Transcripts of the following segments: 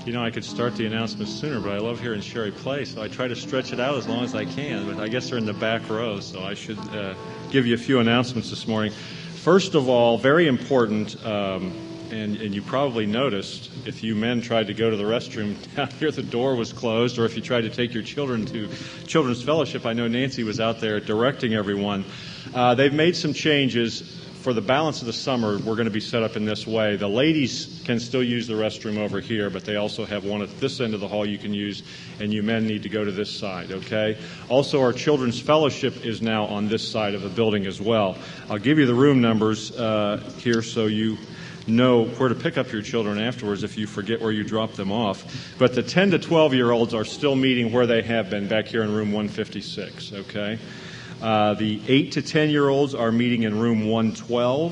You know, I could start the announcements sooner, but I love hearing Sherry play, so I try to stretch it out as long as I can. But I guess they're in the back row, so I should give you a few announcements this morning. First of all, very important, and you probably noticed if you men tried to go to the restroom down here, the door was closed, or if you tried to take your children to Children's Fellowship, I know Nancy was out there directing everyone. They've made some changes. For the balance of the summer, we're going to be set up in this way. The ladies can still use the restroom over here, but they also have one at this end of the hall you can use, and you men need to go to this side, okay? Also, our Children's Fellowship is now on this side of the building as well. I'll give you the room numbers here so you know where to pick up your children afterwards if you forget where you dropped them off. But the 10 to 12-year-olds are still meeting where they have been, back here in room 156, okay? The 8 to 10-year-olds are meeting in room 112.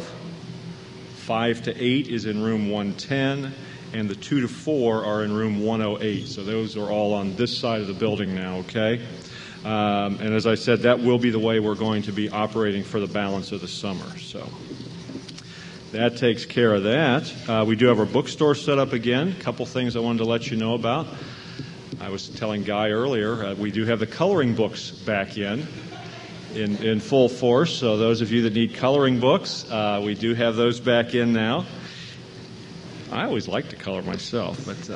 5 to 8 is in room 110. And the 2 to 4 are in room 108. So those are all on this side of the building now, okay? And as I said, that will be the way we're going to be operating for the balance of the summer. So that takes care of that. We do have our bookstore set up again. A couple things I wanted to let you know about. I was telling Guy earlier, we do have the coloring books back in full force. So those of you that need coloring books, we do have those back in now. I always like to color myself, but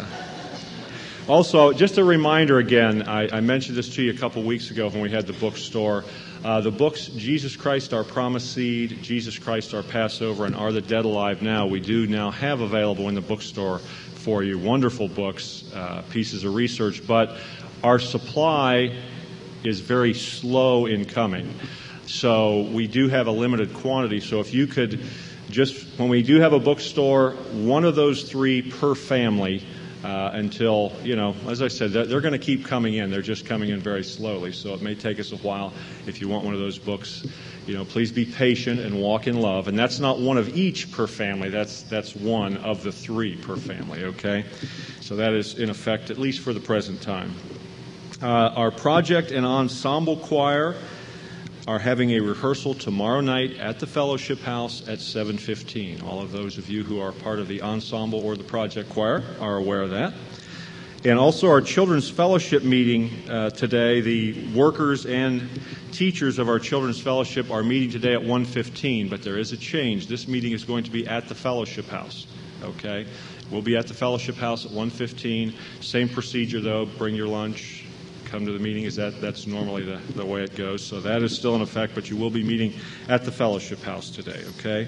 also just a reminder again, I mentioned this to you a couple weeks ago when we had the bookstore. The books, Jesus Christ, Our Promised Seed, Jesus Christ, Our Passover, and Are the Dead Alive Now, we do now have available in the bookstore for you. Wonderful books, pieces of research, but our supply is very slow in coming. So we do have a limited quantity. So if you could just, when we do have a bookstore, one of those 3 per family until, as I said, they're going to keep coming in. They're just coming in very slowly. So it may take us a while. If you want one of those books, please be patient and walk in love. And that's not one of each per family. That's one of the 3 per family, okay? So that is in effect, at least for the present time. Our project and ensemble choir are having a rehearsal tomorrow night at the Fellowship House at 7:15. All of those of you who are part of the ensemble or the project choir are aware of that. And also our Children's Fellowship meeting today, the workers and teachers of our Children's Fellowship are meeting today at 1:15, but there is a change. This meeting is going to be at the Fellowship House, okay? We'll be at the Fellowship House at 1:15. Same procedure, though. Bring your lunch. Come to the meeting. That's normally the way it goes. So that is still in effect, but you will be meeting at the Fellowship House today, okay?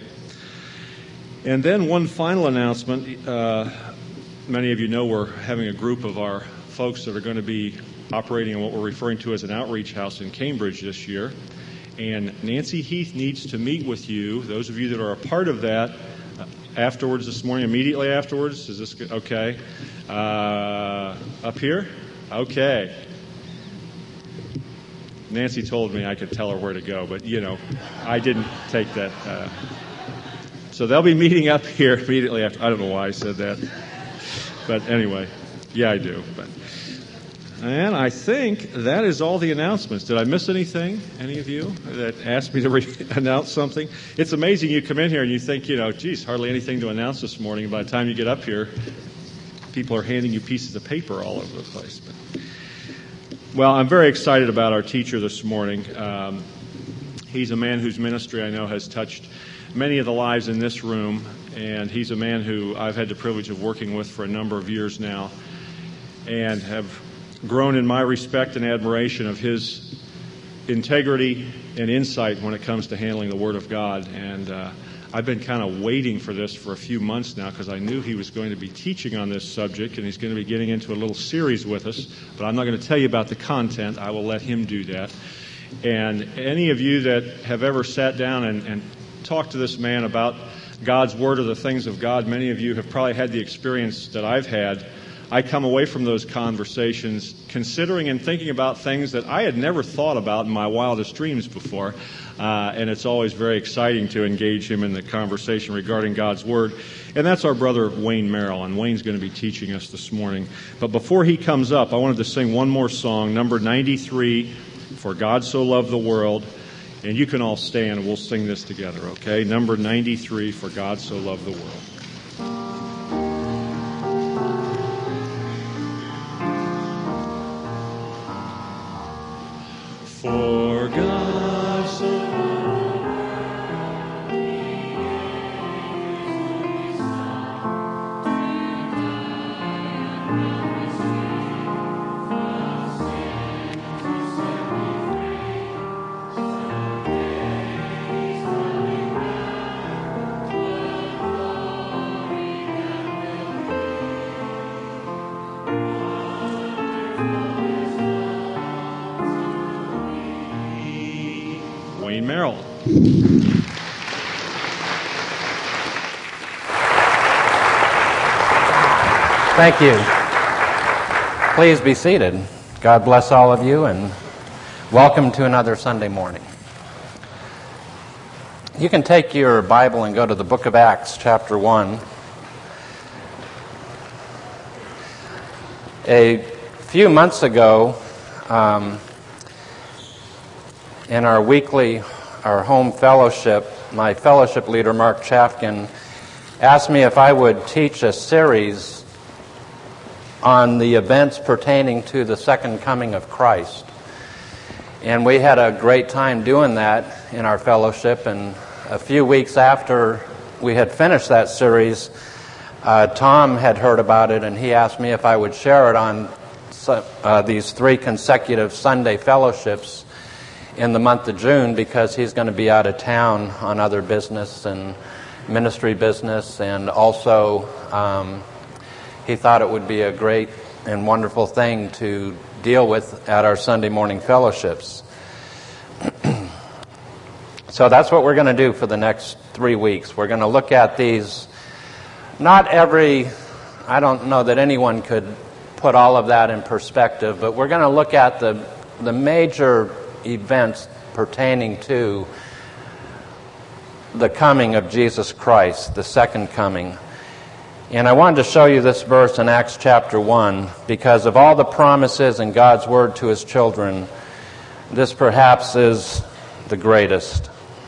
And then one final announcement. Many of you know we're having a group of our folks that are going to be operating in what we're referring to as an outreach house in Cambridge this year. And Nancy Heath needs to meet with you, those of you that are a part of that, afterwards this morning, immediately afterwards. Is this good? Okay? Up here? Okay. Nancy told me I could tell her where to go, but, I didn't take that. So they'll be meeting up here immediately after. I don't know why I said that. But anyway, yeah, I do. And I think that is all the announcements. Did I miss anything, any of you, that asked me to announce something? It's amazing you come in here and you think, geez, hardly anything to announce this morning. By the time you get up here, people are handing you pieces of paper all over the place. Well, I'm very excited about our teacher this morning. He's a man whose ministry I know has touched many of the lives in this room, and he's a man who I've had the privilege of working with for a number of years now and have grown in my respect and admiration of his integrity and insight when it comes to handling the Word of God. And I've been kind of waiting for this for a few months now because I knew he was going to be teaching on this subject, and he's going to be getting into a little series with us. But I'm not going to tell you about the content. I will let him do that. And any of you that have ever sat down and talked to this man about God's Word or the things of God, many of you have probably had the experience that I've had. I come away from those conversations considering and thinking about things that I had never thought about in my wildest dreams before. And it's always very exciting to engage him in the conversation regarding God's Word. And that's our brother Wayne Merrill, and Wayne's going to be teaching us this morning. But before he comes up, I wanted to sing one more song, number 93, For God So Loved the World. And you can all stand and we'll sing this together, okay? Number 93, For God So Loved the World. For God so Wayne Merrill. Thank you. Please be seated. God bless all of you, and welcome to another Sunday morning. You can take your Bible and go to the book of Acts, chapter 1. A few months ago, in our home fellowship, my fellowship leader, Mark Chafkin, asked me if I would teach a series on the events pertaining to the second coming of Christ. And we had a great time doing that in our fellowship, and a few weeks after we had finished that series, Tom had heard about it, and he asked me if I would share it on these 3 consecutive Sunday fellowships in the month of June, because he's going to be out of town on other business and ministry business, and also he thought it would be a great and wonderful thing to deal with at our Sunday morning fellowships. So that's what we're going to do for the next 3 weeks. We're going to look at these. I don't know that anyone could put all of that in perspective, but we're going to look at the major events pertaining to the coming of Jesus Christ, the second coming. And I wanted to show you this verse in Acts chapter 1, because of all the promises in God's word to his children, this perhaps is the greatest.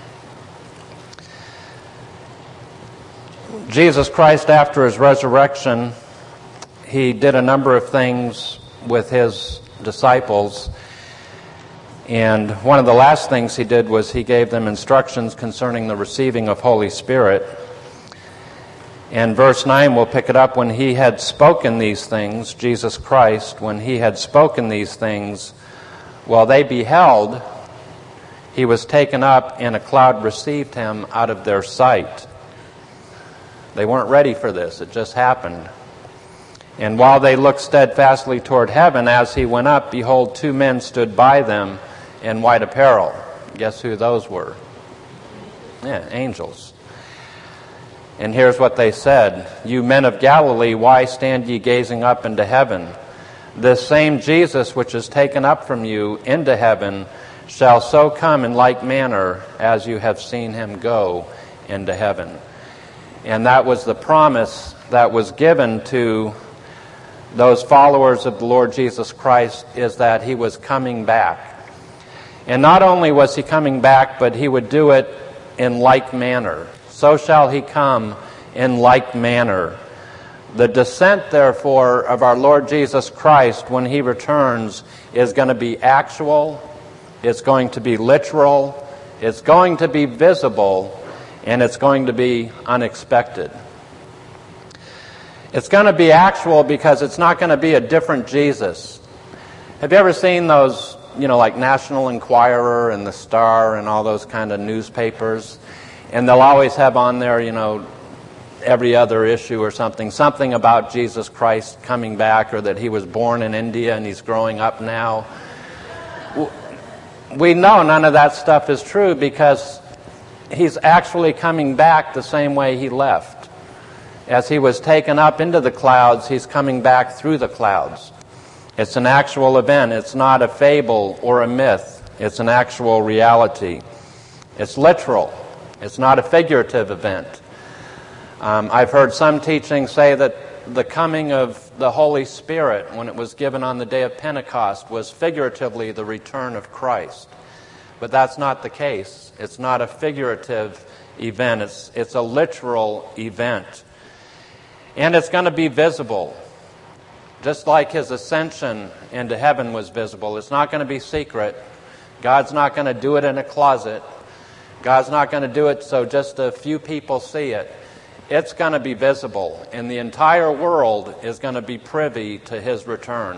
Jesus Christ, after his resurrection, he did a number of things with his disciples. And one of the last things he did was he gave them instructions concerning the receiving of Holy Spirit. And verse 9, we'll pick it up. When he had spoken these things, Jesus Christ, when he had spoken these things, while they beheld, he was taken up, and a cloud received him out of their sight. They weren't ready for this. It just happened. And while they looked steadfastly toward heaven as he went up, behold, 2 men stood by them in white apparel. Guess who those were? Yeah, angels. And here's what they said. You men of Galilee, why stand ye gazing up into heaven? This same Jesus which is taken up from you into heaven shall so come in like manner as you have seen him go into heaven. And that was the promise that was given to those followers of the Lord Jesus Christ, is that he was coming back. And not only was he coming back, but he would do it in like manner. So shall he come in like manner. The descent, therefore, of our Lord Jesus Christ when he returns is going to be actual, it's going to be literal, it's going to be visible, and it's going to be unexpected. It's going to be actual because it's not going to be a different Jesus. Have you ever seen those, like National Enquirer and the Star and all those kind of newspapers? And they'll always have on there, every other issue or something about Jesus Christ coming back, or that he was born in India and he's growing up now. We know none of that stuff is true, because he's actually coming back the same way he left. As he was taken up into the clouds, he's coming back through the clouds. It's an actual event. It's not a fable or a myth. It's an actual reality. It's literal. It's not a figurative event. I've heard some teaching say that the coming of the Holy Spirit, when it was given on the day of Pentecost, was figuratively the return of Christ. But that's not the case. It's not a figurative event. It's a literal event. And it's going to be visible. Just like his ascension into heaven was visible. It's not going to be secret. God's not going to do it in a closet. God's not going to do it so just a few people see it. It's going to be visible, and the entire world is going to be privy to His return.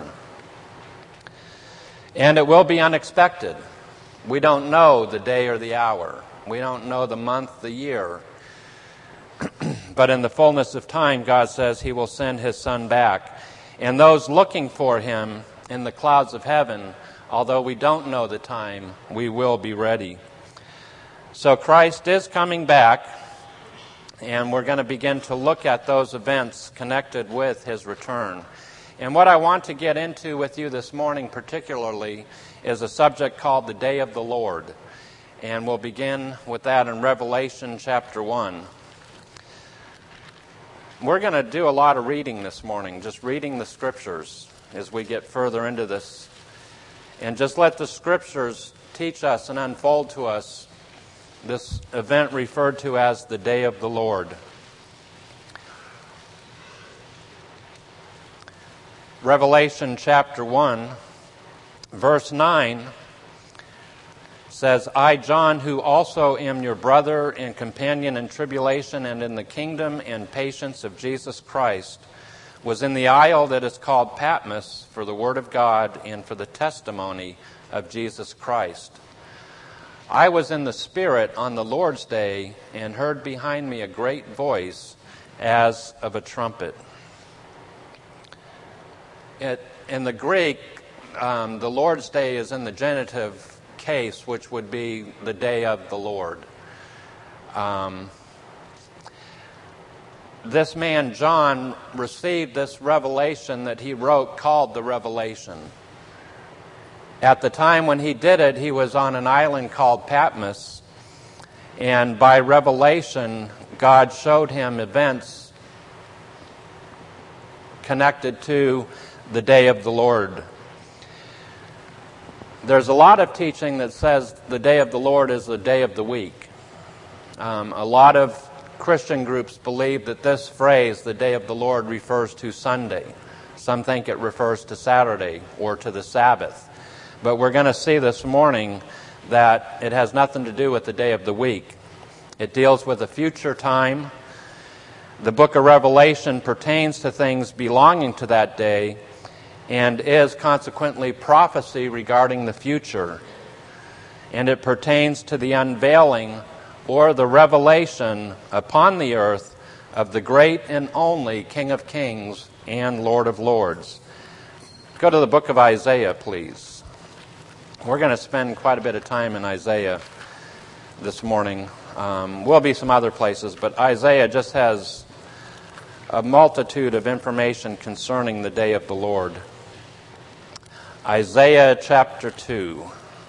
And it will be unexpected. We don't know the day or the hour. We don't know the month, the year. But in the fullness of time, God says He will send His Son back. And those looking for Him in the clouds of heaven, although we don't know the time, we will be ready. So Christ is coming back, and we're going to begin to look at those events connected with His return. And what I want to get into with you this morning particularly is a subject called the Day of the Lord. And we'll begin with that in Revelation chapter 1. We're going to do a lot of reading this morning, just reading the Scriptures as we get further into this. And just let the Scriptures teach us and unfold to us this event referred to as the Day of the Lord. Revelation chapter 1, verse 9 says, I, John, who also am your brother and companion in tribulation and in the kingdom and patience of Jesus Christ, was in the isle that is called Patmos for the word of God and for the testimony of Jesus Christ. I was in the Spirit on the Lord's day and heard behind me a great voice as of a trumpet. In the Greek, the Lord's day is in the genitive case, which would be the day of the Lord. This man, John, received this revelation that he wrote called the Revelation. At the time when he did it, he was on an island called Patmos, and by revelation, God showed him events connected to the day of the Lord. There's a lot of teaching that says the day of the Lord is the day of the week. A lot of Christian groups believe that this phrase, the day of the Lord, refers to Sunday. Some think it refers to Saturday or to the Sabbath. But we're going to see this morning that it has nothing to do with the day of the week. It deals with a future time. The book of Revelation pertains to things belonging to that day and is consequently prophecy regarding the future. And it pertains to the unveiling or the revelation upon the earth of the great and only King of Kings and Lord of Lords. Go to the book of Isaiah, please. We're going to spend quite a bit of time in Isaiah this morning. Will be some other places, but Isaiah just has a multitude of information concerning the day of the Lord. Isaiah chapter 2.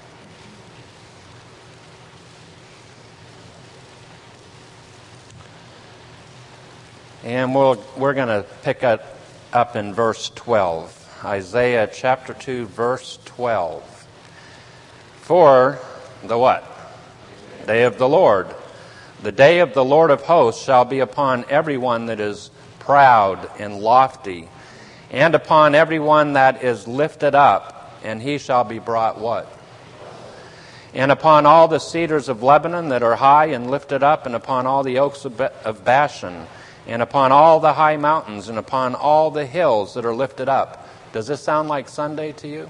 And we're going to pick it up in verse 12. Isaiah chapter 2, verse 12. For the what? Day of the Lord. The day of the Lord of hosts shall be upon everyone that is proud and lofty, and upon everyone that is lifted up, and he shall be brought what? And upon all the cedars of Lebanon that are high and lifted up, and upon all the oaks of Bashan, and upon all the high mountains, and upon all the hills that are lifted up. Does this sound like Sunday to you?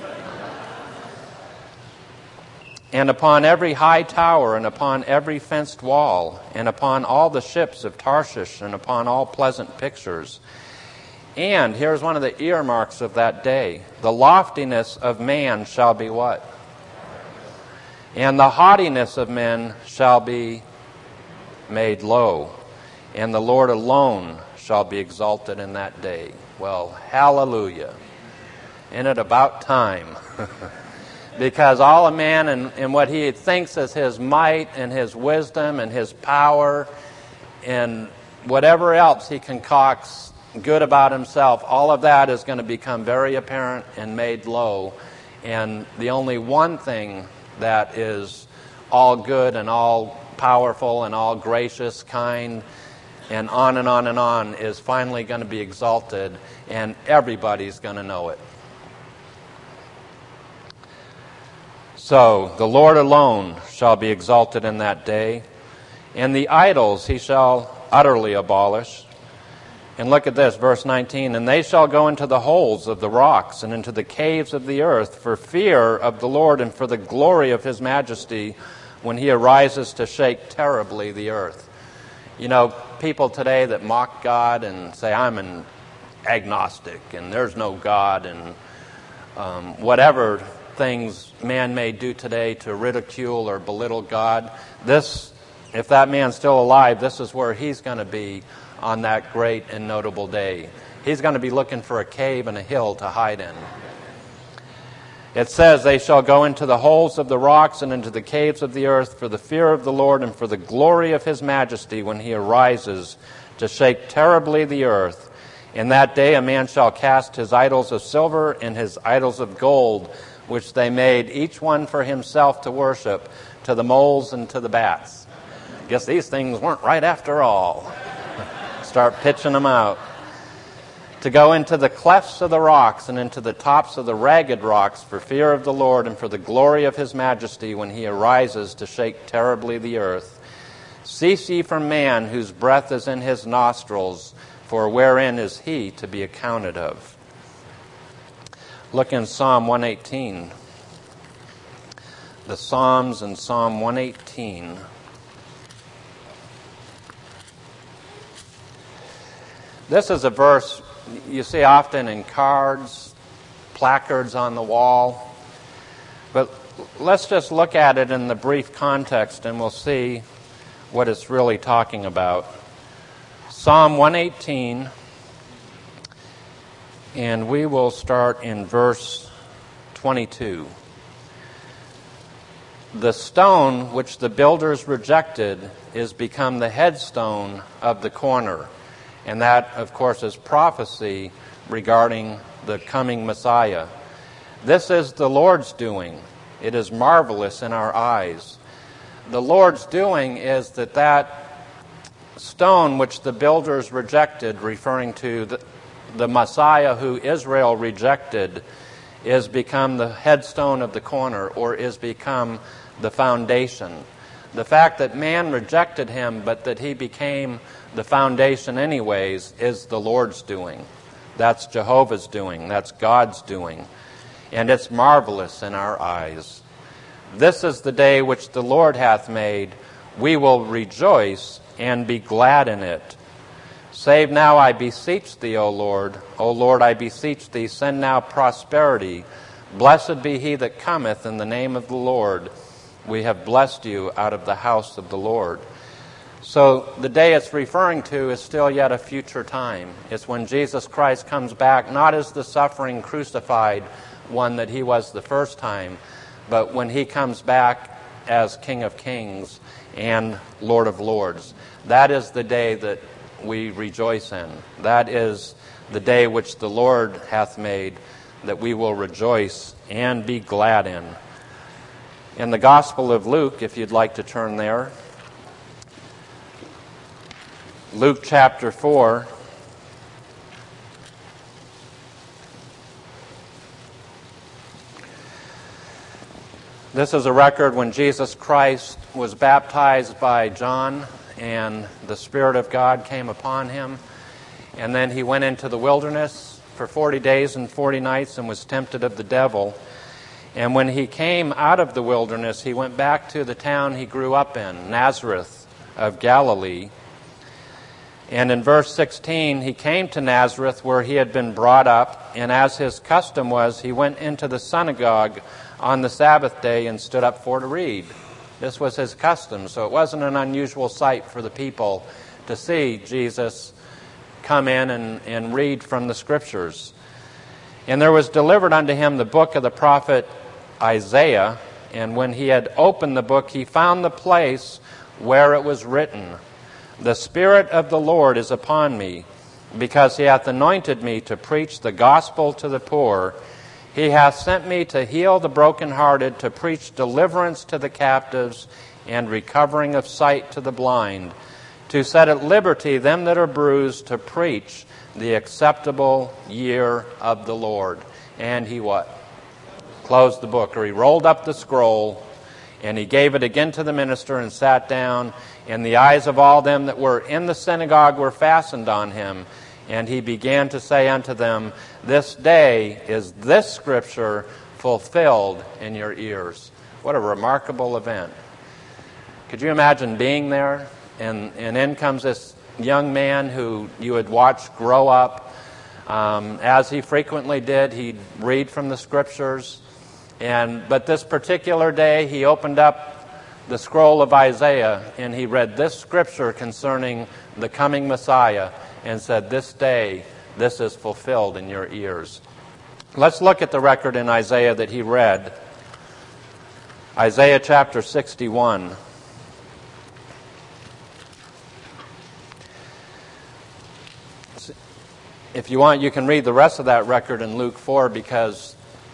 And upon every high tower, and upon every fenced wall, and upon all the ships of Tarshish, and upon all pleasant pictures. And here's one of the earmarks of that day. The loftiness of man shall be what? And the haughtiness of men shall be made low. And the Lord alone shall be exalted in that day. Well, hallelujah. Isn't it about time? Because all a man and what he thinks is his might and his wisdom and his power and whatever else he concocts good about himself, all of that is going to become very apparent and made low. And the only one thing that is all good and all powerful and all gracious, kind, and on is finally going to be exalted, and everybody's going to know it. So the Lord alone shall be exalted in that day, and the idols he shall utterly abolish. And look at this, verse 19. And they shall go into the holes of the rocks and into the caves of the earth for fear of the Lord and for the glory of his majesty when he arises to shake terribly the earth. You know, people today that mock God and say, I'm an agnostic and there's no God, and whatever things man may do today to ridicule or belittle God, this, if that man's still alive, this is where he's going to be on that great and notable day. He's going to be looking for a cave and a hill to hide in. It says, they shall go into the holes of the rocks and into the caves of the earth for the fear of the Lord and for the glory of his majesty when he arises to shake terribly the earth. In that day a man shall cast his idols of silver and his idols of gold, which they made each one for himself to worship, to the moles and to the bats. Guess these things weren't right after all. Start pitching them out. To go into the clefts of the rocks and into the tops of the ragged rocks for fear of the Lord and for the glory of his majesty when he arises to shake terribly the earth. Cease ye from man whose breath is in his nostrils, for wherein is he to be accounted of? Look in Psalm 118. The Psalms in Psalm 118. This is a verse you see often in cards, placards on the wall. But let's just look at it in the brief context and we'll see what it's really talking about. Psalm 118, and we will start in verse 22. The stone which the builders rejected is become the headstone of the corner. And that, of course, is prophecy regarding the coming Messiah. This is the Lord's doing. It is marvelous in our eyes. The Lord's doing is that stone which the builders rejected, referring to the Messiah who Israel rejected, is become the headstone of the corner, or is become the foundation. The fact that man rejected him, but that he became the foundation anyways, is the Lord's doing. That's Jehovah's doing. That's God's doing. And it's marvelous in our eyes. This is the day which the Lord hath made. We will rejoice and be glad in it. Save now, I beseech thee, O Lord. O Lord, I beseech thee, send now prosperity. Blessed be he that cometh in the name of the Lord. We have blessed you out of the house of the Lord. So the day it's referring to is still yet a future time. It's when Jesus Christ comes back, not as the suffering crucified one that he was the first time, but when he comes back as King of Kings and Lord of Lords. That is the day that we rejoice in. That is the day which the Lord hath made, that we will rejoice and be glad in. In the Gospel of Luke, if you'd like to turn there, Luke chapter 4. This is a record when Jesus Christ was baptized by John and the Spirit of God came upon him. And then he went into the wilderness for 40 days and 40 nights and was tempted of the devil. And when he came out of the wilderness, he went back to the town he grew up in, Nazareth of Galilee. And in verse 16, he came to Nazareth where he had been brought up, and as his custom was, he went into the synagogue on the Sabbath day and stood up for to read. This was his custom, so it wasn't an unusual sight for the people to see Jesus come in and read from the Scriptures. And there was delivered unto him the book of the prophet Isaiah, and when he had opened the book, he found the place where it was written, The Spirit of the Lord is upon me, because he hath anointed me to preach the gospel to the poor. He hath sent me to heal the brokenhearted, to preach deliverance to the captives, and recovering of sight to the blind, to set at liberty them that are bruised, to preach the acceptable year of the Lord. And he what? closed the book, or he rolled up the scroll, and he gave it again to the minister and sat down, and the eyes of all them that were in the synagogue were fastened on him. And he began to say unto them, This day is this scripture fulfilled in your ears. What a remarkable event. Could you imagine being there? And in comes this young man who you had watched grow up. As he frequently did, he'd read from the scriptures. But this particular day, he opened up the scroll of Isaiah, and he read this scripture concerning the coming Messiah, and said, This day, this is fulfilled in your ears. Let's look at the record in Isaiah that he read. Isaiah chapter 61. If you want, you can read the rest of that record in Luke 4, because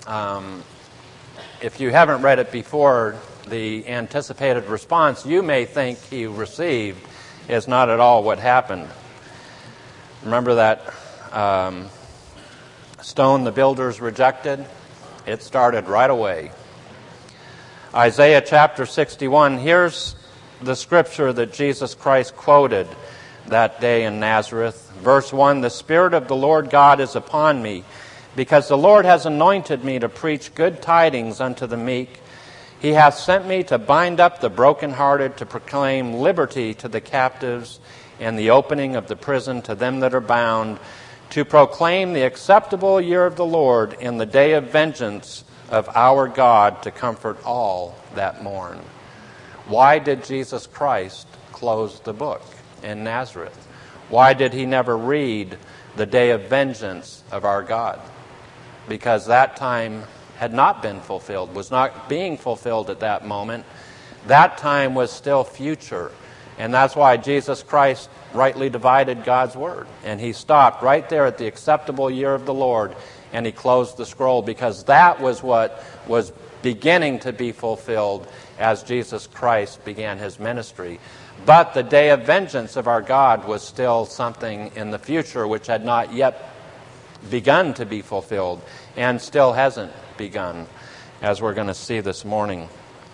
if you haven't read it before, the anticipated response you may think he received is not at all what happened. Remember that stone the builders rejected? It started right away. Isaiah chapter 61, here's the scripture that Jesus Christ quoted that day in Nazareth. Verse 1, The Spirit of the Lord God is upon me, because the Lord has anointed me to preach good tidings unto the meek. He hath sent me to bind up the brokenhearted, to proclaim liberty to the captives, and the opening of the prison to them that are bound, to proclaim the acceptable year of the Lord, and the day of vengeance of our God, to comfort all that mourn. Why did Jesus Christ close the book in Nazareth? Why did he never read the day of vengeance of our God? Because that time had not been fulfilled, was not being fulfilled at that moment. That time was still future. And that's why Jesus Christ rightly divided God's word. And he stopped right there at the acceptable year of the Lord, and he closed the scroll, because that was what was beginning to be fulfilled as Jesus Christ began his ministry. But the day of vengeance of our God was still something in the future which had not yet begun to be fulfilled, and still hasn't begun, as we're going to see this morning.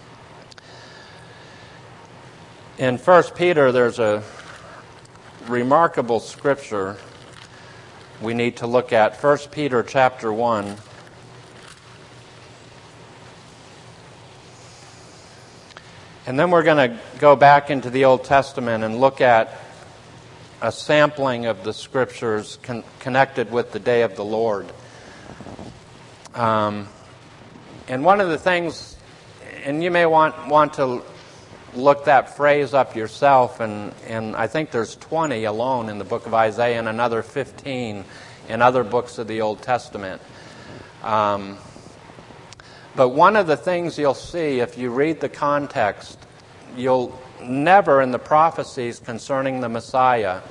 In 1 Peter, there's a remarkable scripture we need to look at. 1 Peter chapter 1. And then we're going to go back into the Old Testament and look at a sampling of the scriptures connected with the day of the Lord. And one of the things, and you may want to look that phrase up yourself, and I think there's 20 alone in the book of Isaiah and another 15 in other books of the Old Testament. But one of the things you'll see if you read the context, you'll never in the prophecies concerning the Messiah,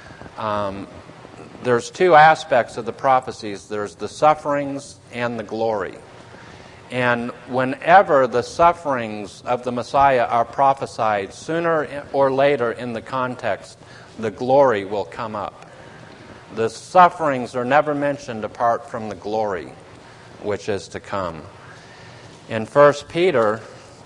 there's two aspects of the prophecies. There's the sufferings and the glory. And whenever the sufferings of the Messiah are prophesied, sooner or later in the context, the glory will come up. The sufferings are never mentioned apart from the glory which is to come. In 1 Peter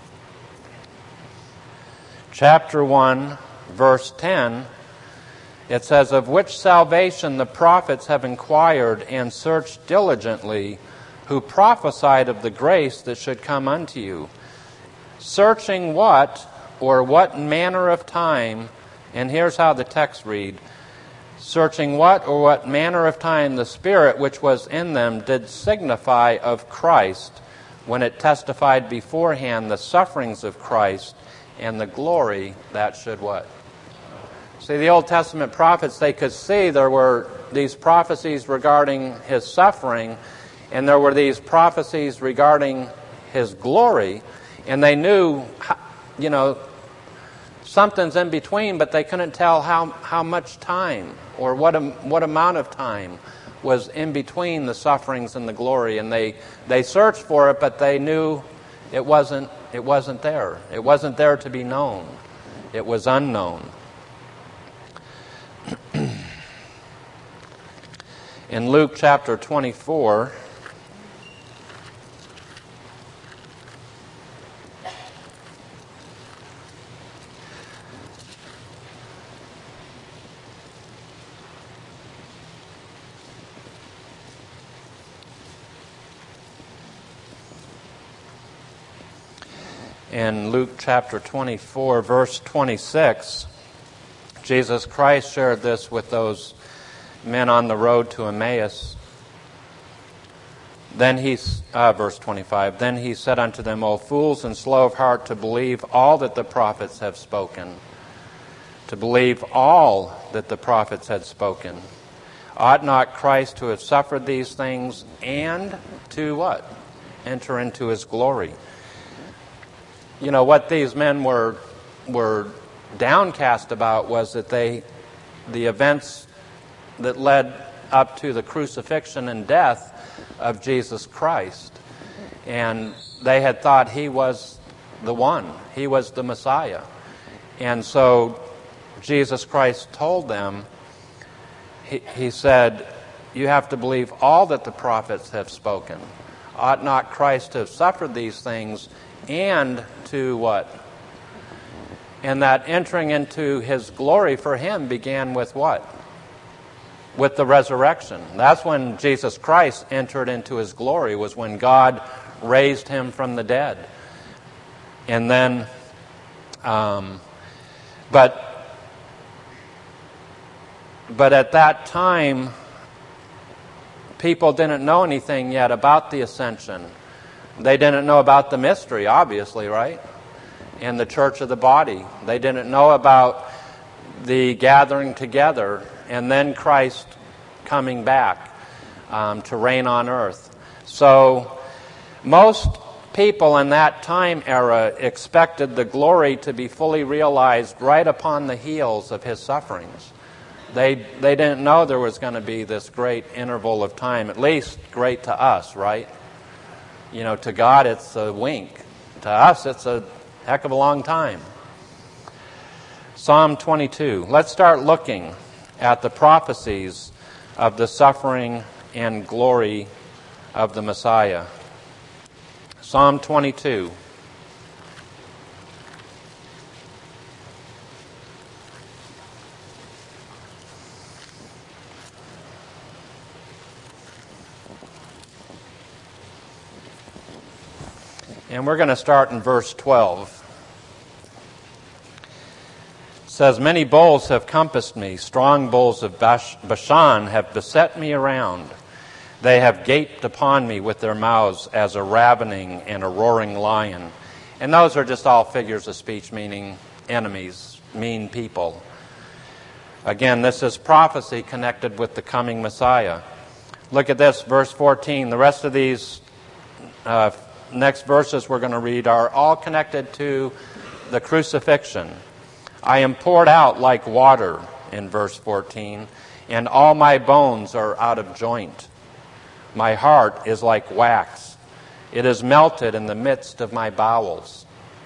chapter 1, verse 10, it says, Of which salvation the prophets have inquired and searched diligently, who prophesied of the grace that should come unto you, searching what or what manner of time, and here's how the text read, searching what or what manner of time the Spirit which was in them did signify of Christ, when it testified beforehand the sufferings of Christ and the glory that should what? See, the Old Testament prophets, they could see there were these prophecies regarding his suffering, and there were these prophecies regarding his glory, and they knew, something's in between, but they couldn't tell how much time or what amount of time was in between the sufferings and the glory. And they searched for it, but they knew it wasn't there. It wasn't there to be known. It was unknown. In Luke chapter 24, In Luke chapter 24, verse 26, Jesus Christ shared this with those men on the road to Emmaus. Then verse 25, then he said unto them, O fools and slow of heart to believe all that the prophets have spoken. To believe all that the prophets had spoken. Ought not Christ to have suffered these things and to what? Enter into his glory. You know, what these men were downcast about was that the events that led up to the crucifixion and death of Jesus Christ. And they had thought he was the one. He was the Messiah. And so Jesus Christ told them, he said, you have to believe all that the prophets have spoken. Ought not Christ to have suffered these things and to what? And that entering into his glory for him began with what? With the resurrection. That's when Jesus Christ entered into his glory, was when God raised him from the dead. And then, but at that time, people didn't know anything yet about the ascension. They didn't know about the mystery, obviously, right? And the church of the body. They didn't know about the gathering together and then Christ coming back to reign on earth. So most people in that time era expected the glory to be fully realized right upon the heels of his sufferings. They didn't know there was going to be this great interval of time, at least great to us, right? You know, to God it's a wink. To us it's a heck of a long time. Psalm 22. Let's start looking at the prophecies of the suffering and glory of the Messiah. Psalm 22. And we're going to start in verse 12. It says, many bulls have compassed me, strong bulls of Bashan have beset me around. They have gaped upon me with their mouths as a ravening and a roaring lion. And those are just all figures of speech, meaning enemies, mean people. Again, this is prophecy connected with the coming Messiah. Look at this, verse 14. The rest of these next verses we're going to read are all connected to the crucifixion. I am poured out like water, in verse 14, and all my bones are out of joint. My heart is like wax. It is melted in the midst of my bowels.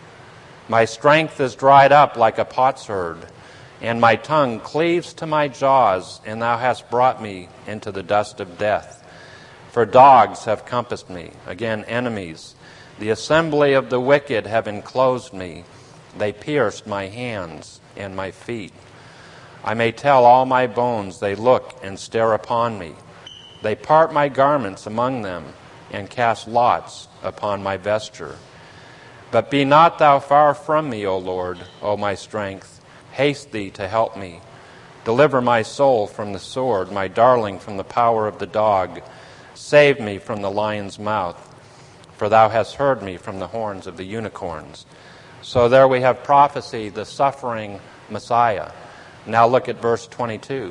My strength is dried up like a potsherd, and my tongue cleaves to my jaws, and thou hast brought me into the dust of death. For dogs have compassed me, again enemies. The assembly of the wicked have enclosed me. They pierced my hands and my feet. I may tell all my bones, they look and stare upon me. They part my garments among them and cast lots upon my vesture. But be not thou far from me, O Lord, O my strength. Haste thee to help me. Deliver my soul from the sword, my darling from the power of the dog. Save me from the lion's mouth, for thou hast heard me from the horns of the unicorns. So there we have prophecy, the suffering Messiah. Now look at verse 22.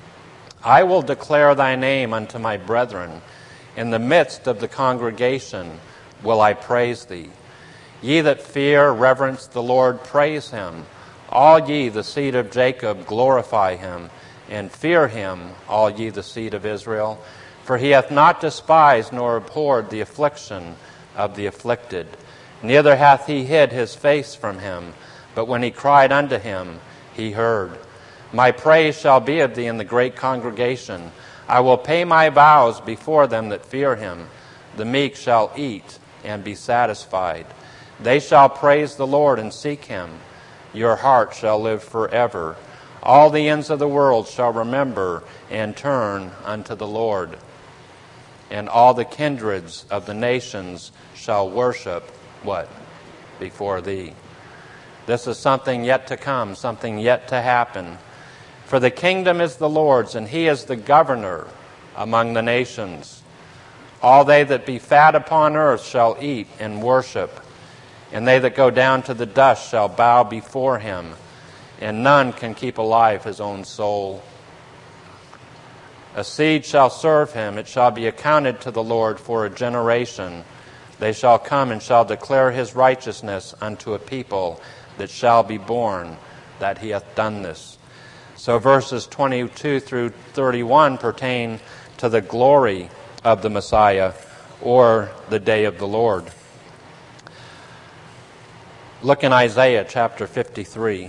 I will declare thy name unto my brethren. In the midst of the congregation will I praise thee. Ye that fear, reverence the Lord, praise him. All ye, the seed of Jacob, glorify him. And fear him, all ye, the seed of Israel. For he hath not despised nor abhorred the affliction of the afflicted. Neither hath he hid his face from him, but when he cried unto him, he heard. My praise shall be of thee in the great congregation. I will pay my vows before them that fear him. The meek shall eat and be satisfied. They shall praise the Lord and seek him. Your heart shall live forever. All the ends of the world shall remember and turn unto the Lord. And all the kindreds of the nations shall worship what? before thee. This is something yet to come, something yet to happen. For the kingdom is the Lord's, and he is the governor among the nations. All they that be fat upon earth shall eat and worship, and they that go down to the dust shall bow before him, and none can keep alive his own soul. A seed shall serve him, it shall be accounted to the Lord for a generation. They shall come and shall declare his righteousness unto a people that shall be born, that he hath done this. So verses 22 through 31 pertain to the glory of the Messiah, or the day of the Lord. Look in Isaiah chapter 53.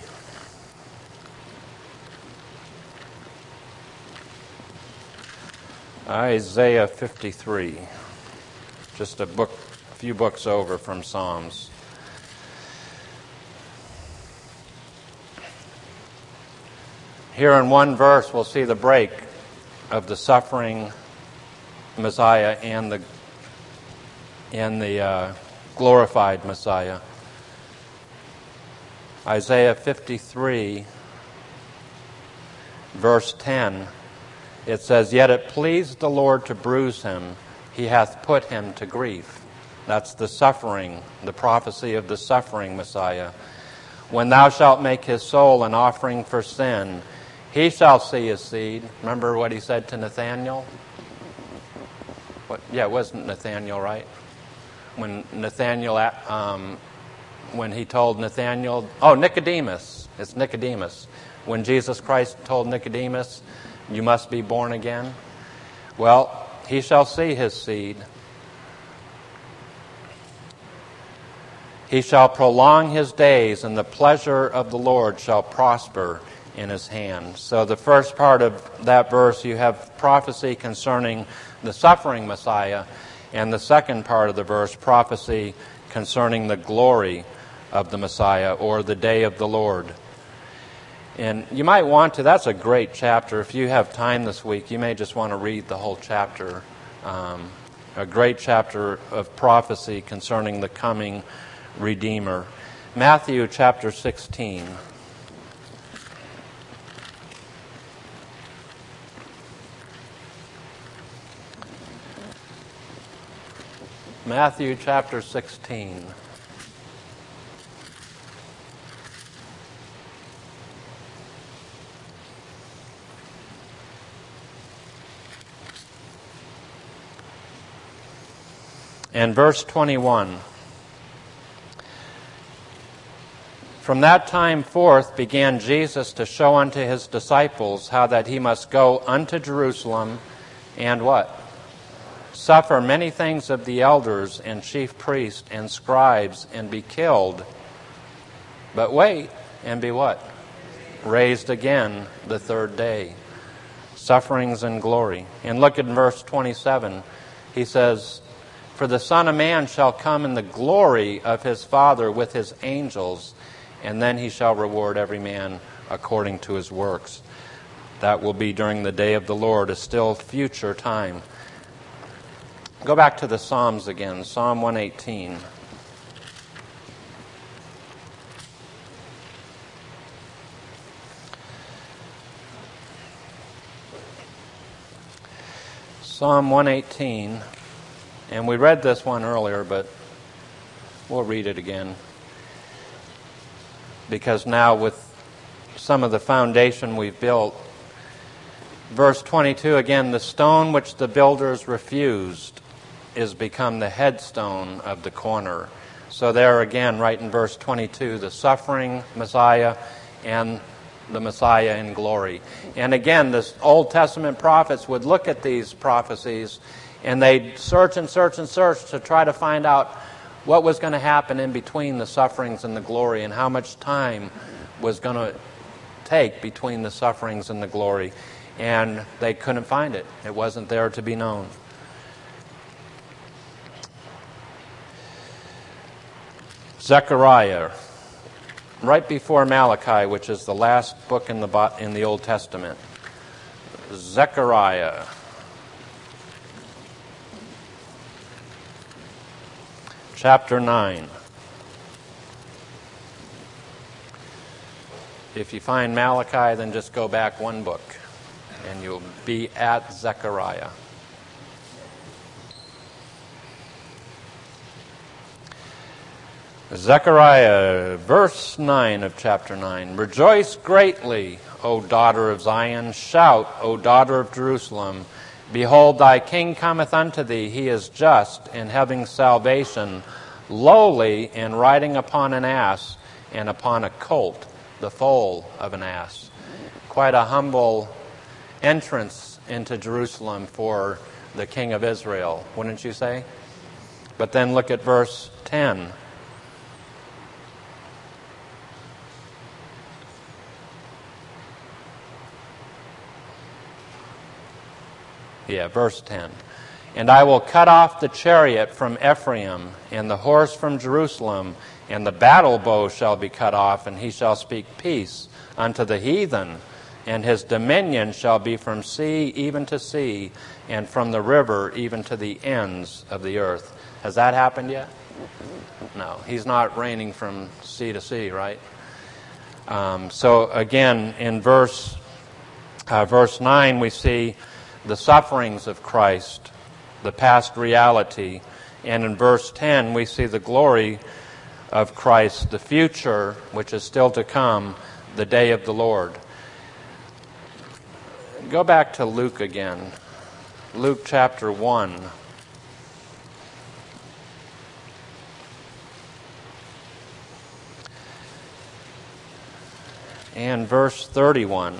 Isaiah 53. Just a few books over from Psalms. Here in one verse we'll see the break of the suffering Messiah and the glorified Messiah. Isaiah 53, verse 10, it says, Yet it pleased the Lord to bruise him, he hath put him to grief. That's the suffering, the prophecy of the suffering Messiah. When thou shalt make his soul an offering for sin, he shall see his seed. Remember what he said to Nathanael? It wasn't Nathanael, right? When he told Nathanael, Nicodemus. It's Nicodemus. When Jesus Christ told Nicodemus, you must be born again. Well, he shall see his seed. He shall prolong his days, and the pleasure of the Lord shall prosper in his hand. So the first part of that verse, you have prophecy concerning the suffering Messiah, and the second part of the verse, prophecy concerning the glory of the Messiah, or the day of the Lord. And you might want to, that's a great chapter. If you have time this week, you may just want to read the whole chapter. A great chapter of prophecy concerning the coming Redeemer. Matthew chapter 16. Matthew chapter 16. And verse 21. From that time forth began Jesus to show unto his disciples how that he must go unto Jerusalem and what? Suffer many things of the elders and chief priests and scribes and be killed. But wait, and be what? Raised again the third day. Sufferings and glory. And look at verse 27. He says, For the Son of Man shall come in the glory of his Father with his angels, and then he shall reward every man according to his works. That will be during the day of the Lord, a still future time. Go back to the Psalms again, Psalm 118. Psalm 118, and we read this one earlier, but we'll read it again. Because now with some of the foundation we've built, verse 22 again, the stone which the builders refused is become the headstone of the corner. So there again, right in verse 22, the suffering Messiah and the Messiah in glory. And again, the Old Testament prophets would look at these prophecies and they'd search and search and search to try to find out what was going to happen in between the sufferings and the glory, and how much time was going to take between the sufferings and the glory. And they couldn't find it. It wasn't there to be known. Zechariah, right before Malachi, which is the last book in the Old Testament. Zechariah. Chapter 9. If you find Malachi, then just go back one book, and you'll be at Zechariah. Zechariah, verse 9 of chapter 9. Rejoice greatly, O daughter of Zion. Shout, O daughter of Jerusalem. Behold, thy king cometh unto thee. He is just and having salvation, lowly and riding upon an ass and upon a colt, the foal of an ass. Quite a humble entrance into Jerusalem for the king of Israel, wouldn't you say? But then look at verse 10. Verse 10. And I will cut off the chariot from Ephraim, and the horse from Jerusalem, and the battle bow shall be cut off, and he shall speak peace unto the heathen, and his dominion shall be from sea even to sea, and from the river even to the ends of the earth. Has that happened yet? No, he's not reigning from sea to sea, right? So again, in verse 9, we see the sufferings of Christ, the past reality. And in verse 10, we see the glory of Christ, the future, which is still to come, the day of the Lord. Go back to Luke again. Luke chapter 1. And verse 31.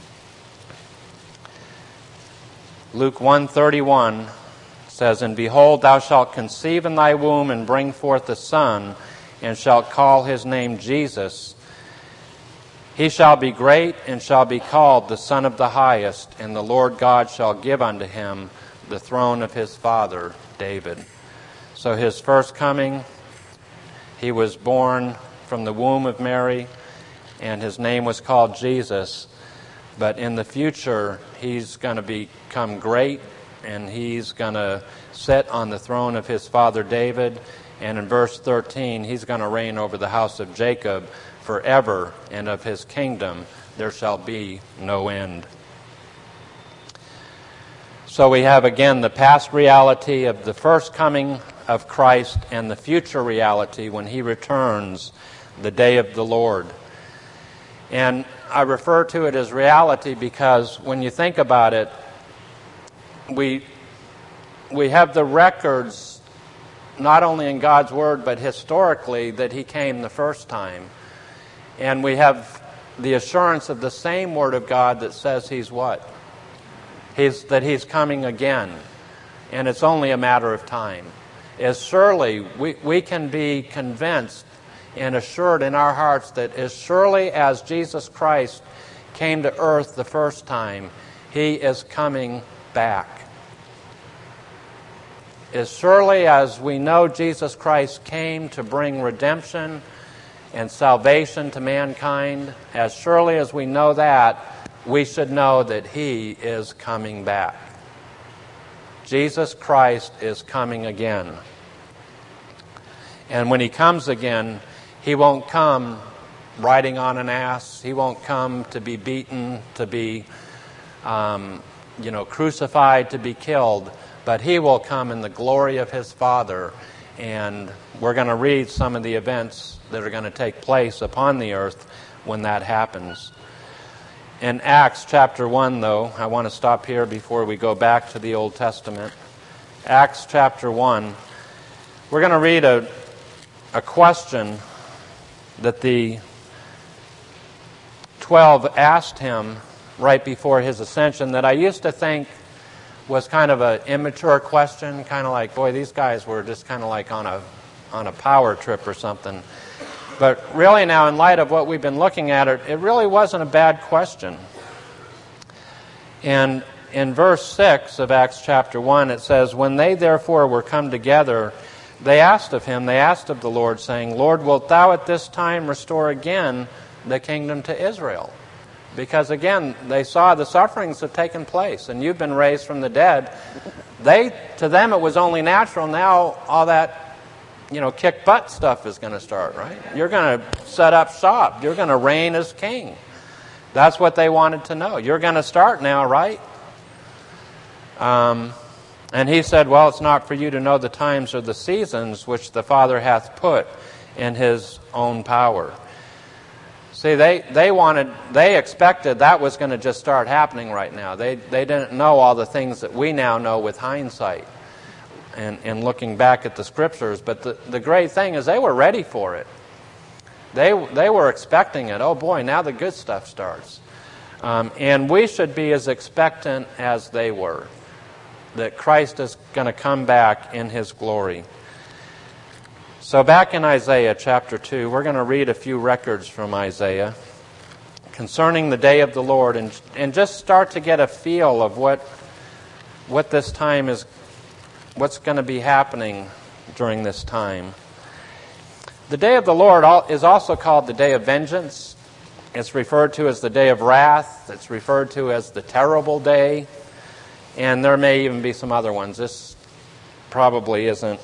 Luke 1:31 says, And behold, thou shalt conceive in thy womb and bring forth a son, and shalt call his name Jesus. He shall be great, and shall be called the Son of the Highest, and the Lord God shall give unto him the throne of his father David. So his first coming, he was born from the womb of Mary, and his name was called Jesus. But in the future, he's going to become great, and he's going to sit on the throne of his father David. And in verse 13, he's going to reign over the house of Jacob forever, and of his kingdom there shall be no end. So we have again the past reality of the first coming of Christ, and the future reality when he returns, the day of the Lord. And I refer to it as reality because when you think about it, we have the records, not only in God's Word, but historically, that he came the first time. And we have the assurance of the same Word of God that says he's what? That he's coming again. And it's only a matter of time. As surely, we can be convinced and assured in our hearts that as surely as Jesus Christ came to earth the first time, he is coming back. As surely as we know Jesus Christ came to bring redemption and salvation to mankind, as surely as we know that, we should know that he is coming back. Jesus Christ is coming again. And when he comes again, he won't come riding on an ass. He won't come to be beaten, to be crucified, to be killed. But he will come in the glory of his Father. And we're going to read some of the events that are going to take place upon the earth when that happens. In Acts chapter 1, though, I want to stop here before we go back to the Old Testament. Acts chapter 1. We're going to read a question that the 12 asked him right before his ascension that I used to think was kind of an immature question, kind of like, boy, these guys were just kind of like on a power trip or something. But really now, in light of what we've been looking at, it really wasn't a bad question. And in verse 6 of Acts chapter 1, it says, When they therefore were come together, they asked of the Lord, saying, Lord, wilt thou at this time restore again the kingdom to Israel? Because again, they saw the sufferings have taken place, and you've been raised from the dead. To them it was only natural. Now all that kick butt stuff is going to start, right? You're going to set up shop. You're going to reign as king. That's what they wanted to know. You're going to start now, right? And he said, well, it's not for you to know the times or the seasons which the Father hath put in his own power. See, they expected that was going to just start happening right now. They didn't know all the things that we now know with hindsight and looking back at the Scriptures. But the great thing is they were ready for it. They were expecting it. Oh boy, now the good stuff starts. And we should be as expectant as they were, that Christ is going to come back in his glory. So back in Isaiah chapter 2, we're going to read a few records from Isaiah concerning the day of the Lord and just start to get a feel of what this time is, what's going to be happening during this time. The day of the Lord is also called the day of vengeance. It's referred to as the day of wrath. It's referred to as the terrible day. And there may even be some other ones. This probably isn't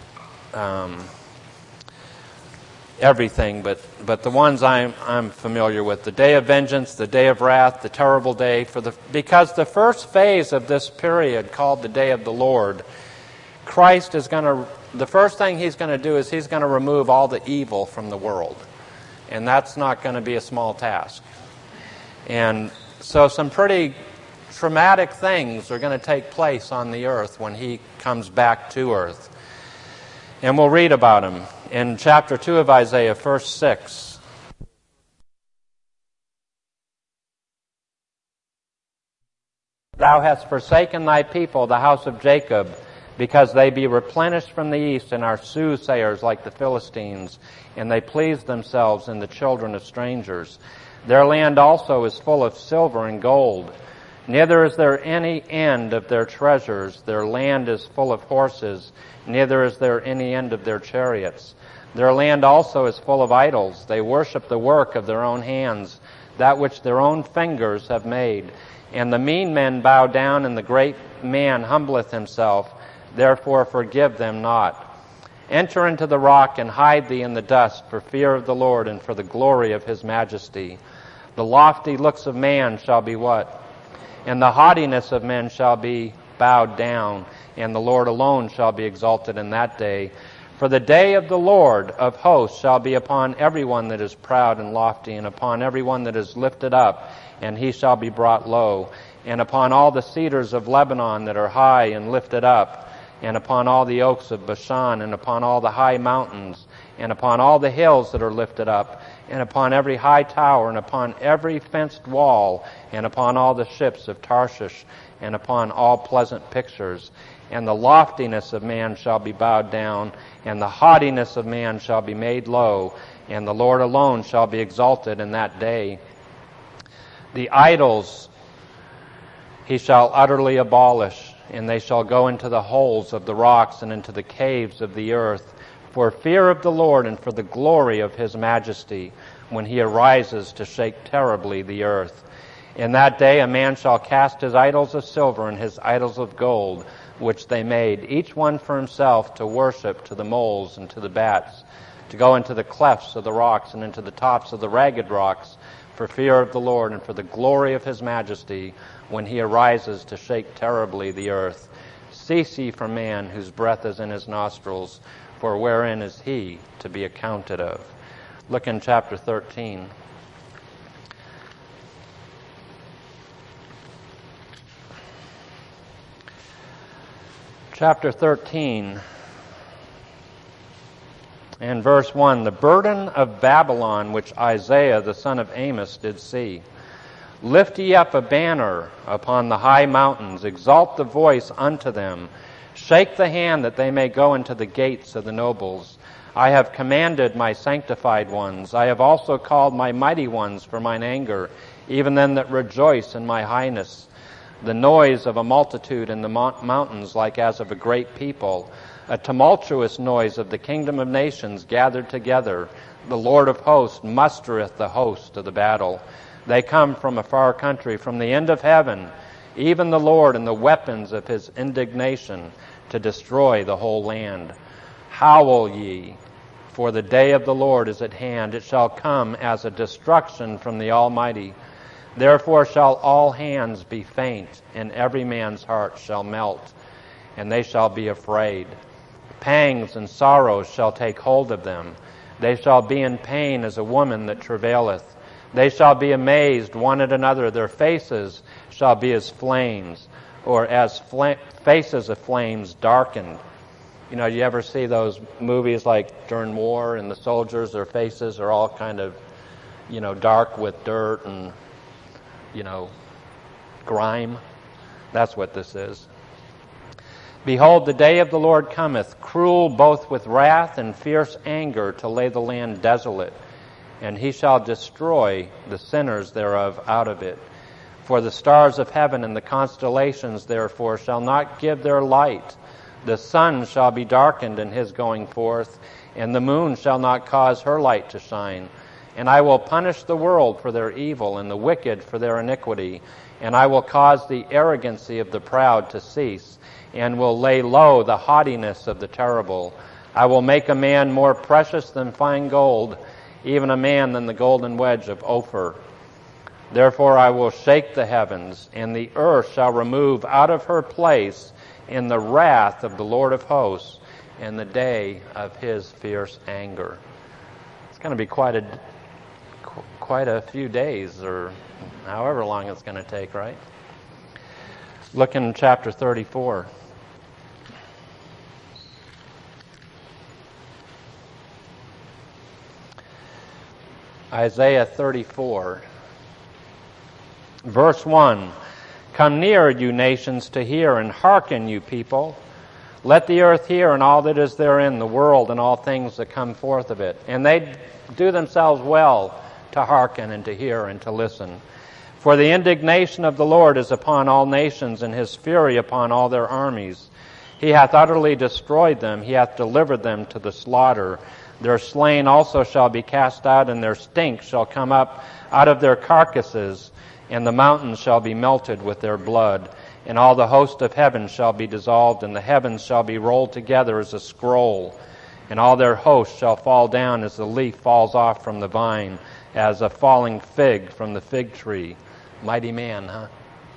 everything, but the ones I'm familiar with. The day of vengeance, the day of wrath, the terrible day. Because the first phase of this period, called the day of the Lord, Christ is going to, the first thing he's going to do is he's going to remove all the evil from the world. And that's not going to be a small task. And so some pretty traumatic things are going to take place on the earth when he comes back to earth. And we'll read about him in chapter 2 of Isaiah, verse 6. Thou hast forsaken thy people, the house of Jacob, because they be replenished from the east and are soothsayers like the Philistines, and they please themselves in the children of strangers. Their land also is full of silver and gold. Neither is there any end of their treasures. Their land is full of horses. Neither is there any end of their chariots. Their land also is full of idols. They worship the work of their own hands, that which their own fingers have made. And the mean men bow down, and the great man humbleth himself. Therefore forgive them not. Enter into the rock, and hide thee in the dust, for fear of the Lord, and for the glory of his majesty. The lofty looks of man shall be what? And the haughtiness of men shall be bowed down, and the Lord alone shall be exalted in that day. For the day of the Lord of hosts shall be upon everyone that is proud and lofty, and upon everyone that is lifted up, and he shall be brought low. And upon all the cedars of Lebanon that are high and lifted up, and upon all the oaks of Bashan, and upon all the high mountains, and upon all the hills that are lifted up, and upon every high tower, and upon every fenced wall, and upon all the ships of Tarshish, and upon all pleasant pictures. And the loftiness of man shall be bowed down, and the haughtiness of man shall be made low, and the Lord alone shall be exalted in that day. The idols he shall utterly abolish, and they shall go into the holes of the rocks and into the caves of the earth, for fear of the Lord and for the glory of his majesty, when he arises to shake terribly the earth. In that day a man shall cast his idols of silver and his idols of gold, which they made, each one for himself, to worship to the moles and to the bats, to go into the clefts of the rocks and into the tops of the ragged rocks, for fear of the Lord and for the glory of his majesty, when he arises to shake terribly the earth. Cease ye from man, whose breath is in his nostrils, for wherein is he to be accounted of? Look in chapter 13. Chapter 13 and verse 1, the burden of Babylon, which Isaiah the son of Amos did see. Lift ye up a banner upon the high mountains, exalt the voice unto them, shake the hand that they may go into the gates of the nobles. I have commanded my sanctified ones, I have also called my mighty ones for mine anger, even them that rejoice in my highness. The noise of a multitude in the mountains like as of a great people, a tumultuous noise of the kingdom of nations gathered together. The Lord of hosts mustereth the host of the battle. They come from a far country, from the end of heaven, even the Lord and the weapons of his indignation, to destroy the whole land. Howl ye, for the day of the Lord is at hand. It shall come as a destruction from the Almighty. Therefore shall all hands be faint, and every man's heart shall melt, and they shall be afraid. Pangs and sorrows shall take hold of them. They shall be in pain as a woman that travaileth. They shall be amazed one at another. Their faces shall be as flames, or as faces of flames darkened. You know, you ever see those movies like during war and the soldiers, their faces are all kind of, dark with dirt and, grime? That's what this is. Behold, the day of the Lord cometh, cruel both with wrath and fierce anger, to lay the land desolate. And he shall destroy the sinners thereof out of it. For the stars of heaven and the constellations therefore shall not give their light. The sun shall be darkened in his going forth, and the moon shall not cause her light to shine. And I will punish the world for their evil, and the wicked for their iniquity. And I will cause the arrogancy of the proud to cease, and will lay low the haughtiness of the terrible. I will make a man more precious than fine gold, even a man than the golden wedge of Ophir. Therefore I will shake the heavens, and the earth shall remove out of her place in the wrath of the Lord of hosts, in the day of his fierce anger. It's going to be quite a few days, or however long it's going to take, right? Look in chapter 34. Isaiah 34, verse 1. Come near, you nations, to hear, and hearken, you people. Let the earth hear, and all that is therein, the world, and all things that come forth of it. And they do themselves well to hearken, and to hear, and to listen. For the indignation of the Lord is upon all nations, and his fury upon all their armies. He hath utterly destroyed them, he hath delivered them to the slaughter. Their slain also shall be cast out, and their stink shall come up out of their carcasses, and the mountains shall be melted with their blood. And all the host of heaven shall be dissolved, and the heavens shall be rolled together as a scroll. And all their hosts shall fall down as the leaf falls off from the vine, as a falling fig from the fig tree. Mighty man, huh?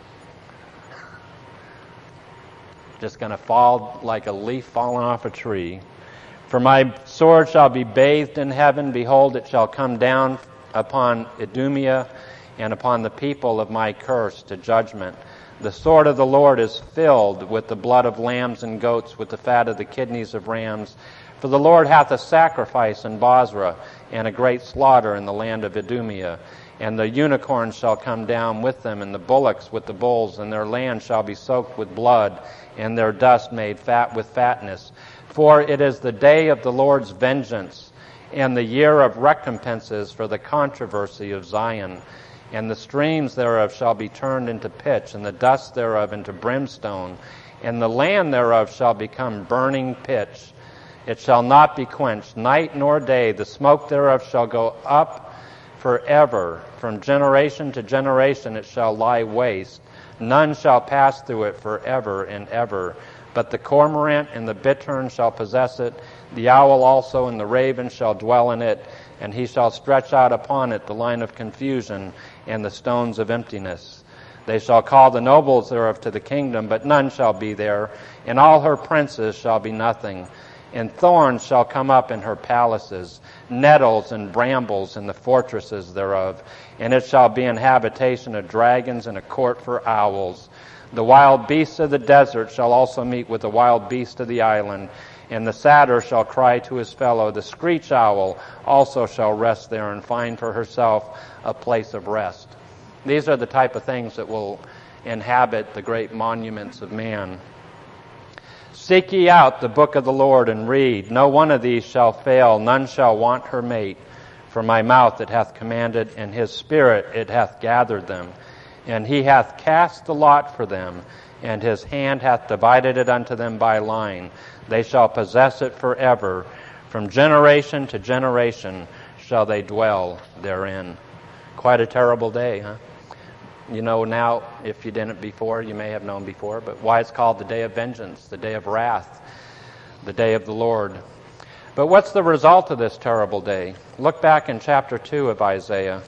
Just going to fall like a leaf falling off a tree. For my sword shall be bathed in heaven. Behold, it shall come down upon Idumea and upon the people of my curse to judgment. The sword of the Lord is filled with the blood of lambs and goats, with the fat of the kidneys of rams. For the Lord hath a sacrifice in Bozrah, and a great slaughter in the land of Idumea. And the unicorns shall come down with them, and the bullocks with the bulls, and their land shall be soaked with blood, and their dust made fat with fatness. For it is the day of the Lord's vengeance, and the year of recompenses for the controversy of Zion. And the streams thereof shall be turned into pitch, and the dust thereof into brimstone, and the land thereof shall become burning pitch. It shall not be quenched night nor day. The smoke thereof shall go up forever. From generation to generation it shall lie waste. None shall pass through it forever and ever. But the cormorant and the bittern shall possess it. The owl also and the raven shall dwell in it. And he shall stretch out upon it the line of confusion and the stones of emptiness. They shall call the nobles thereof to the kingdom, but none shall be there. And all her princes shall be nothing. And thorns shall come up in her palaces, nettles and brambles in the fortresses thereof. And it shall be an habitation of dragons and a court for owls. The wild beasts of the desert shall also meet with the wild beast of the island. And the satyr shall cry to his fellow. The screech owl also shall rest there and find for herself a place of rest. These are the type of things that will inhabit the great monuments of man. Seek ye out the book of the Lord and read. No one of these shall fail. None shall want her mate. For my mouth it hath commanded, and his spirit it hath gathered them. And he hath cast the lot for them, and his hand hath divided it unto them by line. They shall possess it forever. From generation to generation shall they dwell therein. Quite a terrible day, huh? You know now, if you didn't before, you may have known before, but why it's called the day of vengeance, the day of wrath, the day of the Lord. But what's the result of this terrible day? Look back in chapter 2 of Isaiah.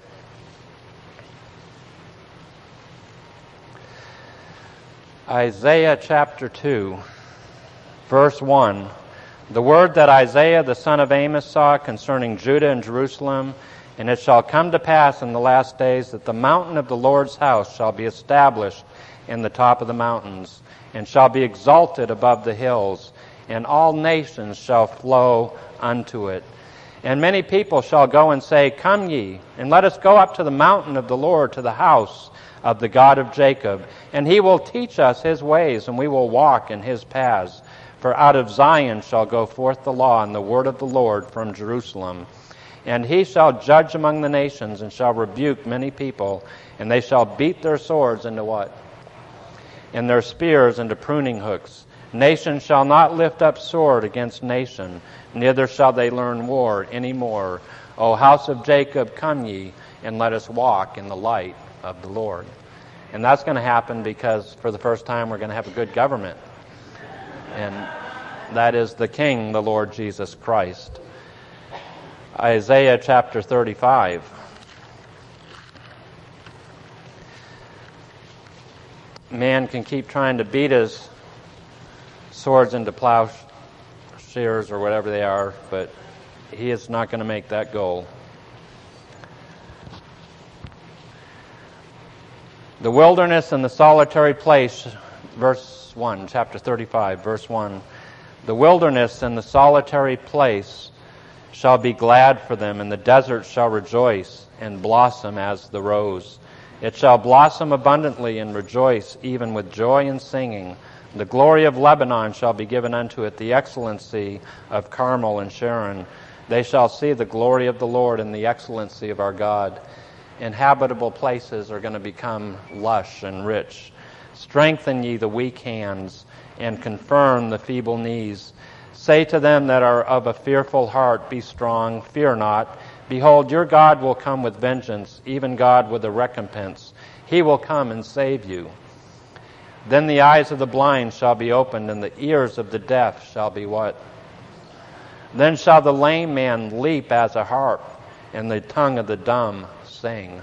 Isaiah chapter 2, verse 1. The word that Isaiah the son of Amos saw concerning Judah and Jerusalem, and it shall come to pass in the last days that the mountain of the Lord's house shall be established in the top of the mountains, and shall be exalted above the hills, and all nations shall flow unto it. And many people shall go and say, Come ye, and let us go up to the mountain of the Lord, to the house of the God of Jacob, and he will teach us his ways, and we will walk in his paths. For out of Zion shall go forth the law and the word of the Lord from Jerusalem. And he shall judge among the nations, and shall rebuke many people, and they shall beat their swords into what? And their spears into pruning hooks. Nation shall not lift up sword against nation, neither shall they learn war any more. O house of Jacob, come ye, and let us walk in the light of the Lord. And that's going to happen because for the first time we're going to have a good government. And that is the King, the Lord Jesus Christ. Isaiah chapter 35. Man can keep trying to beat his swords into plowshares or whatever they are, but he is not going to make that goal. The wilderness and the solitary place, verse 1, chapter 35, verse 1. The wilderness and the solitary place shall be glad for them, and the desert shall rejoice and blossom as the rose. It shall blossom abundantly and rejoice, even with joy and singing. The glory of Lebanon shall be given unto it, the excellency of Carmel and Sharon. They shall see the glory of the Lord and the excellency of our God. Inhabitable places are going to become lush and rich. Strengthen ye the weak hands, and confirm the feeble knees. Say to them that are of a fearful heart, Be strong, fear not. Behold, your God will come with vengeance, even God with a recompense. He will come and save you. Then the eyes of the blind shall be opened, and the ears of the deaf shall be what? Then shall the lame man leap as a harp, and the tongue of the dumb sing.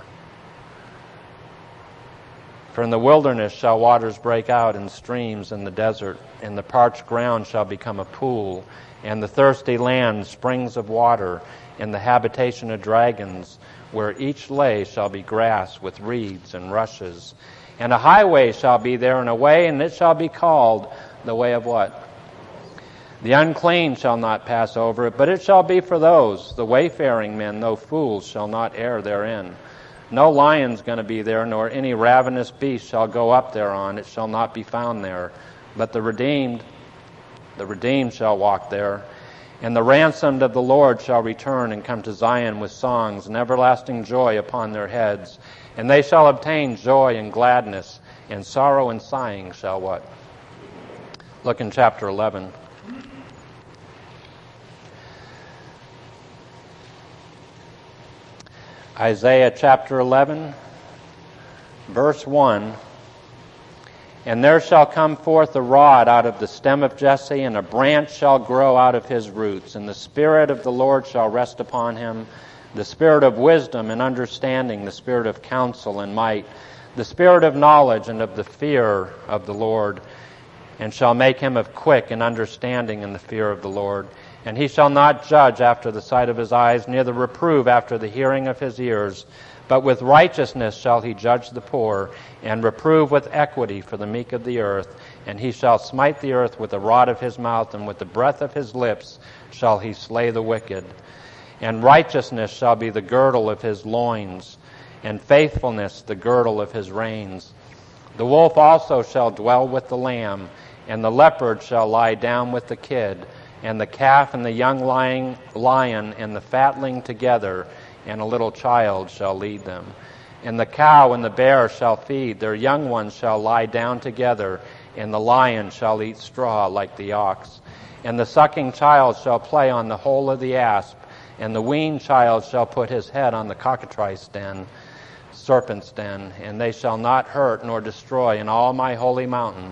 For in the wilderness shall waters break out in streams in the desert, and the parched ground shall become a pool, and the thirsty land springs of water, and the habitation of dragons, where each lay shall be grass with reeds and rushes. And a highway shall be there, and a way, and it shall be called the way of what? The unclean shall not pass over it, but it shall be for those, the wayfaring men, though fools, shall not err therein. No lion's going to be there, nor any ravenous beast shall go up thereon. It shall not be found there. But the redeemed shall walk there. And the ransomed of the Lord shall return and come to Zion with songs and everlasting joy upon their heads. And they shall obtain joy and gladness, and sorrow and sighing shall what? Look in chapter 11. Isaiah chapter 11, verse 1. And there shall come forth a rod out of the stem of Jesse, and a branch shall grow out of his roots. And the Spirit of the Lord shall rest upon him, the Spirit of wisdom and understanding, the Spirit of counsel and might, the Spirit of knowledge and of the fear of the Lord, and shall make him of quick and understanding in the fear of the Lord. And he shall not judge after the sight of his eyes, neither reprove after the hearing of his ears. But with righteousness shall he judge the poor, and reprove with equity for the meek of the earth. And he shall smite the earth with the rod of his mouth, and with the breath of his lips shall he slay the wicked. And righteousness shall be the girdle of his loins, and faithfulness the girdle of his reins. The wolf also shall dwell with the lamb, and the leopard shall lie down with the kid, and the calf and the young lion and the fatling together, and a little child shall lead them. And the cow and the bear shall feed, their young ones shall lie down together, and the lion shall eat straw like the ox. And the sucking child shall play on the hole of the asp, and the weaned child shall put his head on the cockatrice den, serpent's den, and they shall not hurt nor destroy in all my holy mountain,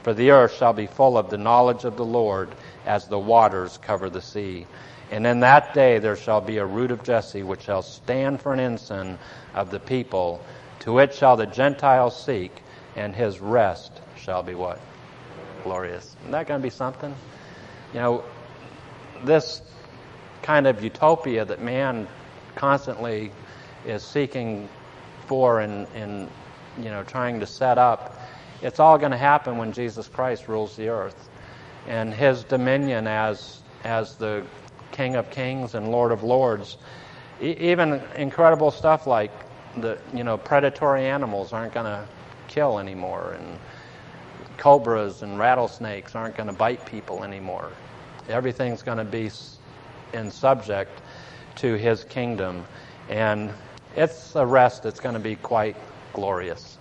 For the earth shall be full of the knowledge of the Lord as the waters cover the sea. And in that day there shall be a root of Jesse, which shall stand for an ensign of the people. To it shall the Gentiles seek, and his rest shall be what? Glorious. Isn't that going to be something? You know, this kind of utopia that man constantly is seeking for and trying to set up, it's all going to happen when Jesus Christ rules the earth. And his dominion as the King of Kings and Lord of Lords, even incredible stuff like predatory animals aren't going to kill anymore, and cobras and rattlesnakes aren't going to bite people anymore. Everything's going to be in subject to his kingdom, and it's a rest that's going to be quite glorious.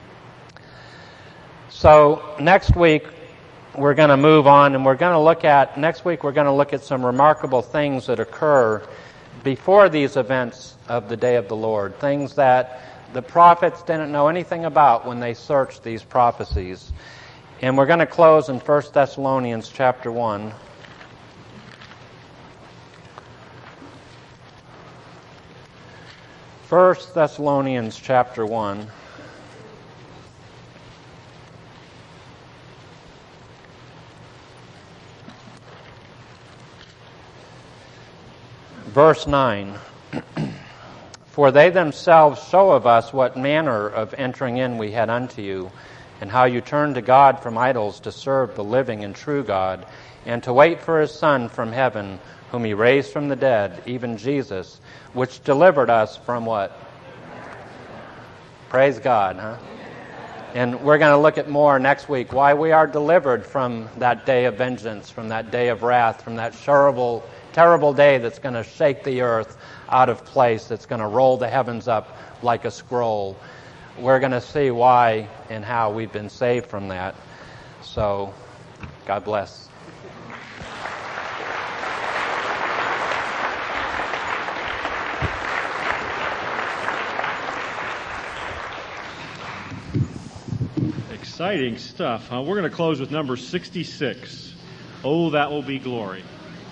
So next week we're going to move on, and we're going to look at some remarkable things that occur before these events of the day of the Lord, things that the prophets didn't know anything about when they searched these prophecies. And we're going to close in 1 Thessalonians chapter 1. First Thessalonians chapter 1. Verse 9. For they themselves show of us what manner of entering in we had unto you, and how you turned to God from idols to serve the living and true God, and to wait for his Son from heaven, whom he raised from the dead, even Jesus, which delivered us from what? Praise God, huh? And we're going to look at more next week, why we are delivered from that day of vengeance, from that day of wrath, from that terrible day that's going to shake the earth out of place, that's going to roll the heavens up like a scroll. We're going to see why and how we've been saved from that. So, God bless. Exciting stuff, huh? We're going to close with number 66. Oh, that will be glory.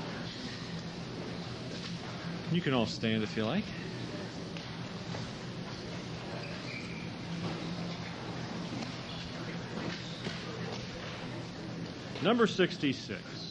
You can all stand if you like. Number 66.